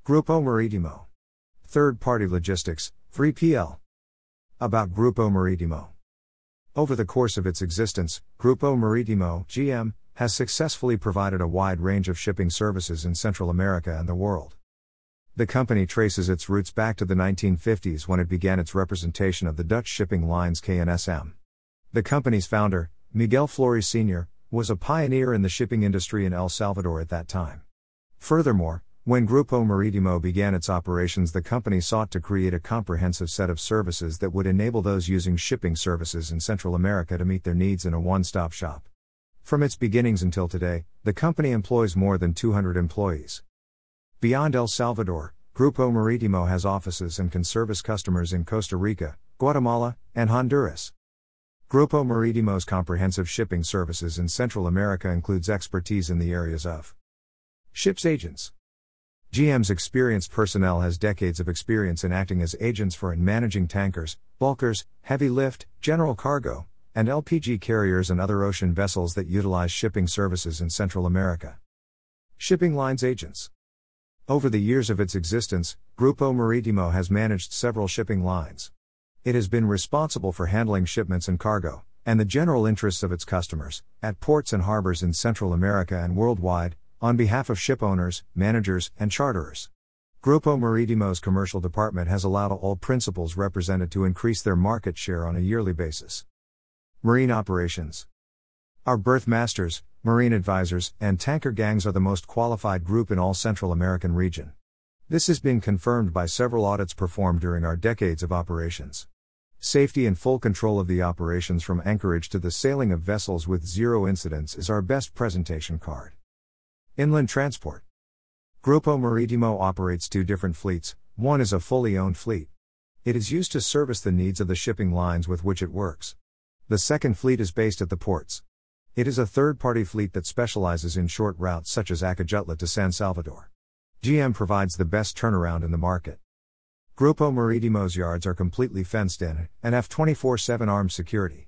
Grupo Maritimo. Third-party logistics, 3PL. About Grupo Maritimo. Over the course of its existence, Grupo Maritimo (GM) has successfully provided a wide range of shipping services in Central America and the world. The company traces its roots back to the 1950s when it began its representation of the Dutch shipping lines KNSM. The company's founder, Miguel Flores Sr., was a pioneer in the shipping industry in El Salvador at that time. Furthermore, when Grupo Maritimo began its operations, the company sought to create a comprehensive set of services that would enable those using shipping services in Central America to meet their needs in a one-stop shop. From its beginnings until today, the company employs more than 200 employees. Beyond El Salvador, Grupo Maritimo has offices and can service customers in Costa Rica, Guatemala, and Honduras. Grupo Maritimo's comprehensive shipping services in Central America includes expertise in the areas of ships agents. GM's experienced personnel has decades of experience in acting as agents for and managing tankers, bulkers, heavy lift, general cargo, and LPG carriers and other ocean vessels that utilize shipping services in Central America. Shipping lines agents. Over the years of its existence, Grupo Maritimo has managed several shipping lines. It has been responsible for handling shipments and cargo, and the general interests of its customers, at ports and harbors in Central America and worldwide, on behalf of ship owners, managers, and charterers. Grupo Maritimo's commercial department has allowed all principals represented to increase their market share on a yearly basis. Marine operations. Our berth masters, marine advisors, and tanker gangs are the most qualified group in all Central American region. This has been confirmed by several audits performed during our decades of operations. Safety and full control of the operations from anchorage to the sailing of vessels with zero incidents is our best presentation card. Inland transport. Grupo Maritimo operates two different fleets. One is a fully owned fleet. It is used to service the needs of the shipping lines with which it works. The second fleet is based at the ports. It is a third-party fleet that specializes in short routes such as Acajutla to San Salvador. GM provides the best turnaround in the market. Grupo Maritimo's yards are completely fenced in and have 24/7 armed security.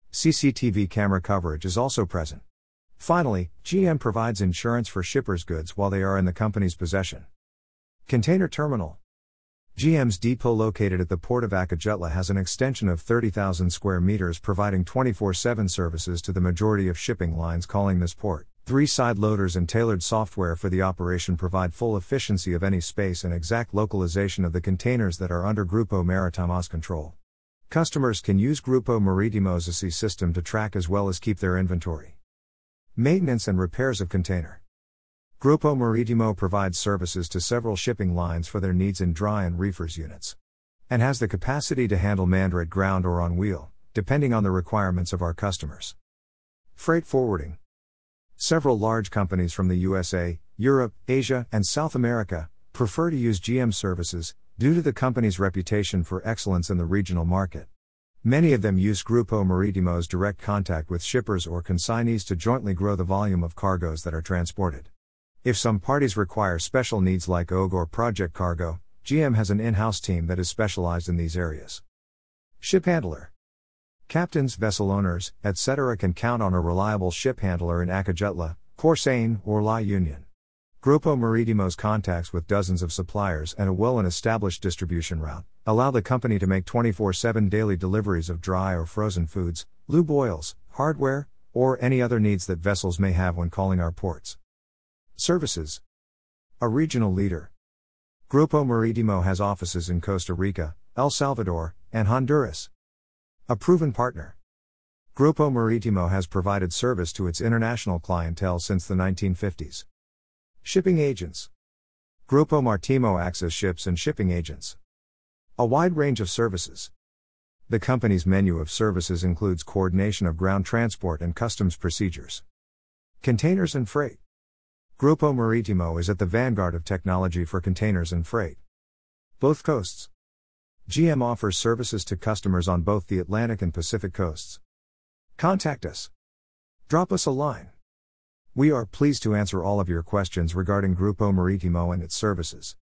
CCTV camera coverage is also present. Finally, GM provides insurance for shippers' goods while they are in the company's possession. Container terminal. GM's depot located at the port of Acajutla has an extension of 30,000 square meters, providing 24/7 services to the majority of shipping lines calling this port. 3 side loaders and tailored software for the operation provide full efficiency of any space and exact localization of the containers that are under Grupo Maritimo's control. Customers can use Grupo Maritimo's ASI system to track as well as keep their inventory. Maintenance and repairs of container. Grupo Maritimo provides services to several shipping lines for their needs in dry and reefers units, and has the capacity to handle manned at ground or on wheel, depending on the requirements of our customers. Freight forwarding. Several large companies from the USA, Europe, Asia, and South America prefer to use GM services due to the company's reputation for excellence in the regional market. Many of them use Grupo Maritimo's direct contact with shippers or consignees to jointly grow the volume of cargoes that are transported. If some parties require special needs like OG or project cargo, GM has an in-house team that is specialized in these areas. Ship handler. Captains, vessel owners, etc. can count on a reliable ship handler in Acajutla, Córcega, or La Union. Grupo Maritimo's contacts with dozens of suppliers and a well-established distribution route allow the company to make 24/7 daily deliveries of dry or frozen foods, lube oils, hardware, or any other needs that vessels may have when calling our ports. Services. A regional leader. Grupo Maritimo has offices in Costa Rica, El Salvador, and Honduras. A proven partner. Grupo Maritimo has provided service to its international clientele since the 1950s. Shipping agents. Grupo Maritimo acts as ships and shipping agents. A wide range of services. The company's menu of services includes coordination of ground transport and customs procedures. Containers and freight. Grupo Maritimo is at the vanguard of technology for containers and freight. Both coasts. GM offers services to customers on both the Atlantic and Pacific coasts. Contact us. Drop us a line. We are pleased to answer all of your questions regarding Grupo Maritimo and its services.